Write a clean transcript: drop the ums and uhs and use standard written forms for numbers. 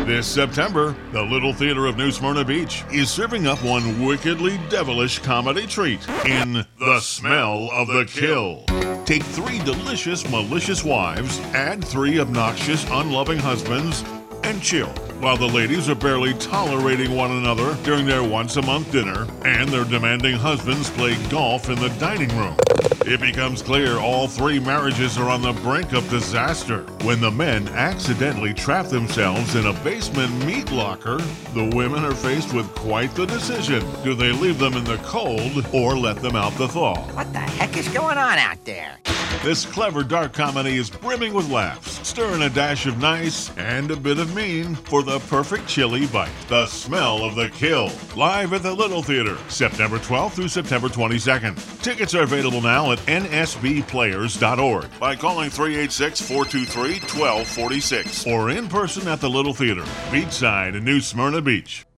This September, the Little Theater of New Smyrna Beach is serving up one wickedly devilish comedy treat in The Smell of the Kill. Take 3 delicious, malicious wives, add 3 obnoxious, unloving husbands, and chill while the ladies are barely tolerating one another during their once-a-month dinner and their demanding husbands play golf in the dining room. It becomes clear all 3 marriages are on the brink of disaster. When the men accidentally trap themselves in a basement meat locker, the women are faced with quite the decision. Do they leave them in the cold or let them out the thaw? What the heck is going on out there? This clever dark comedy is brimming with laughs, stirring a dash of nice and a bit of mean for the perfect chili bite. The Smell of the Kill. Live at the Little Theater, September 12th through September 22nd. Tickets are available now at nsbplayers.org by calling 386-423-1246 or in person at the Little Theater, Beachside in New Smyrna Beach.